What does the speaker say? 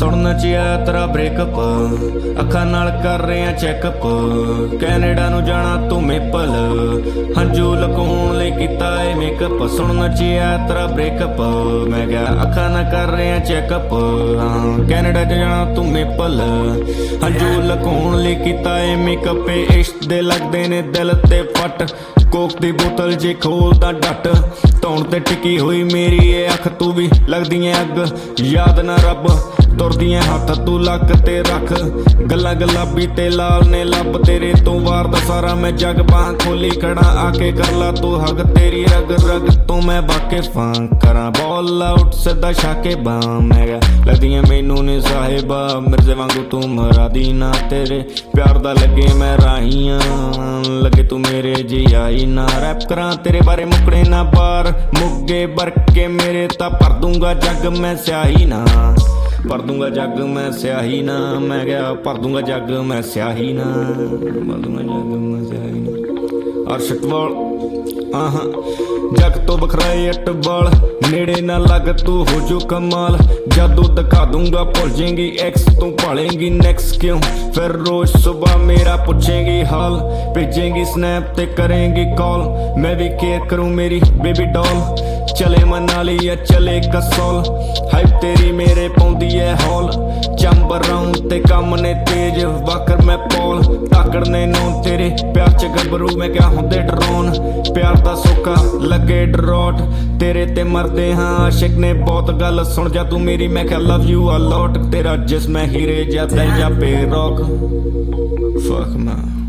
ਸੁਣਨ ਚ ਆ ਤੇਰਾ ਬ੍ਰੇਕਅਪ, ਅੱਖਾਂ ਨਾਲ ਕਰ ਰਿਹਾ ਚੈੱਕਅਪ। ਕੈਨੇਡਾ ਨੂੰ ਜਾਣਾ ਤੂੰ ਮੇਪਲ, ਹੰਝੂ ਲੁਕਾਉਣ ਲਈ ਕੀਤਾ ਏ ਮੇਕਅਪ। ਸੁਣਨ ਚ ਆ ਤੇਰਾ ਬ੍ਰੇਕਅਪ, ਮੈਂ ਕਿਹਾ ਅੱਖਾਂ ਨਾਲ ਕਰ ਰਿਹਾ ਚੈੱਕਅਪ। ਹਾਂ ਕੈਨੇਡਾ ਚ ਜਾਣਾ ਤੂੰ ਮੇਪਲ, ਹੰਝੂ ਲੁਕਾਉਣ ਲਈ ਕੀਤਾ ਏ ਮੇਕਅਪ। ਇਸ਼ਕ ਦੇ ਲੱਗਦੇ ਨੇ ਦਿਲ ਤੇ ਫੱਟ, ਕੋਕ ਦੀ ਬੋਤਲ ਜੇ ਖੋਲਦਾ ਡੱਟ। ਧੌਣ ਤੇ ਟਿਕੀ ਹੋਈ ਮੇਰੀ ਏ ਅੱਖ, ਤੂੰ ਵੀ ਲੱਗਦੀ ਏ ਅੱਗ, ਯਾਦ ਨਾ ਰੱਬ। ਤੁਰਦੀਆਂ ਹੱਥ ਤੂੰ ਲੱਕ ਤੇ ਰੱਖ, ਗੱਲਾਂ ਗੁਲਾਬੀ ਤੇ ਲਾਲ ਨੇ ਲੱਭ। ਤੇਰੇ ਤੋਂ ਵਾਰ ਦਾ ਸਾਰਾ ਮੈਂ ਜਗ, ਬਾਂਹ ਖੋਲੀ ਖੜਾ ਆ ਕੇ ਕਰ ਲਾ ਤੂੰ ਹੱਗ। ਤੇਰੀ ਰਗ ਰਗ ਤੋਂ ਮੈਂ ਵਾਕਿਫ ਆਂ, ਕਰਾਂ ਬਾਲ ਆਊਟ ਸਿੱਧਾ ਛਾਕੇ ਬਾਂ। ਮੈਂ ਕਿਹਾ ਲੱਗਦੀਆਂ ਮੈਨੂੰ ਨੇ ਸਾਹਿਬਾ, ਮਿਰਜ਼ੇ ਵਾਂਗੂ ਤੂੰ ਮਰਾ ਦੀ ਨਾ। ਤੇਰੇ ਪਿਆਰ ਦਾ ਲੱਗੇ ਮੈਂ ਰਾਹੀਆਂ, ਲੱਗੇ ਤੂੰ ਮੇਰੇ ਜੀ ਆਈ ਨਾ। ਰੈਪ ਕਰਾਂ ਤੇਰੇ ਬਾਰੇ ਮੁੱਕਣੇ ਨਾ ਬਾਰ, ਮੁੱਗੇ ਬਰਕੇ ਮੇਰੇ ਤਾਂ ਭਰ ਦੂੰਗਾ ਜੱਗ ਮੈਂ ਸਿਆਹੀ ਨਾ। ਭਰ ਦੂੰਗਾ ਜੱਗ ਮੈਂ ਸਿਆਹੀ ਨਾ, ਮੈਂ ਕਿਹਾ ਭਰ ਦੂੰਗਾ ਜੱਗ ਮੈਂ ਸਿਆਹੀ ਨਾ, ਭਰ ਦੂੰਗਾ ਜੱਗ ਮੈਂ ਸਿਆਹੀ ਨਾ। ਅਰਸ਼ਟਵਾਲ ਜੱਗ ਤੋਂ ਵੱਖਰਾ ਏ ਅਟਵਾਲ, ਨੇੜੇ ਨਾ ਲੱਗ ਤੂੰ ਹੋ ਜੋ ਕਮਾਲ। ਜਾਦੂ ਦਿਖਾ ਦੂੰਗਾ ਭੁੱਲ ਜੇਂਗੀ ਐਕਸ, ਤੂੰ ਭਾਲੇਂਗੀ ਨੈਕਸ ਕਿਉਂ। ਫਿਰ ਰੋਜ਼ ਸੁਬਹ ਮੇਰਾ ਪੁੱਛੇਂਗੀ ਹਾਲ, ਭੇਜੇਂਗੀ ਸਨੈਪ ਤੇ ਕਰੇਂਗੀ ਕਾਲ। ਮੈਂ ਵੀ ਕੇਅਰ ਕਰੂੰ ਮੇਰੀ ਬੇਬੀ ਡॉल, ਚਲੇ ਮਨਾਲੀ ਜਾਂ ਚਲੇ ਕਸੌਲ। ਹਾਈਪ ਤੇਰੀ ਮੇਰੇ ਪਾਉਂਦੀ ਐ ਹੌਲ, ਚੰਬਰ ਰਾਉਂਡ ਤੇ ਕੰਮ ਨੇ ਤੇਜ ਵਾਕਰ ਮੈਂ ਪੌਲ। ਤਾਕੜ ਨੇ ਨੌਂ ਤੇਰੇ ਪਿਆਰ ਚ ਗੱਭਰੂ, ਮੈਂ ਕਿਹਾ ਹੁੰਦੇ ਡਰੋਨ। ਪਿਆਰ ਦਾ ਸੌਖਾ ਲੱਗੇ ਡਰੋਟ, ਤੇਰੇ ਤੇ ਮਰਦੇ ਹਾਂ ਆਸ਼ਿਕ ਨੇ ਬਹੁਤ। ਗੱਲ ਸੁਣ ਜਾ ਤੂੰ ਮੇਰੀ, ਮੈਂ ਕਿਹਾ ਲਵ ਯੂ ਆ ਲੋਟ। ਤੇਰਾ ਜਿਸਮ ਹੈ ਹੀਰੇ ਜਾਂ ਦਿਲ ਜਾਂ ਪੇ ਰੌਕ। ਫੱਕ ਮੈਂ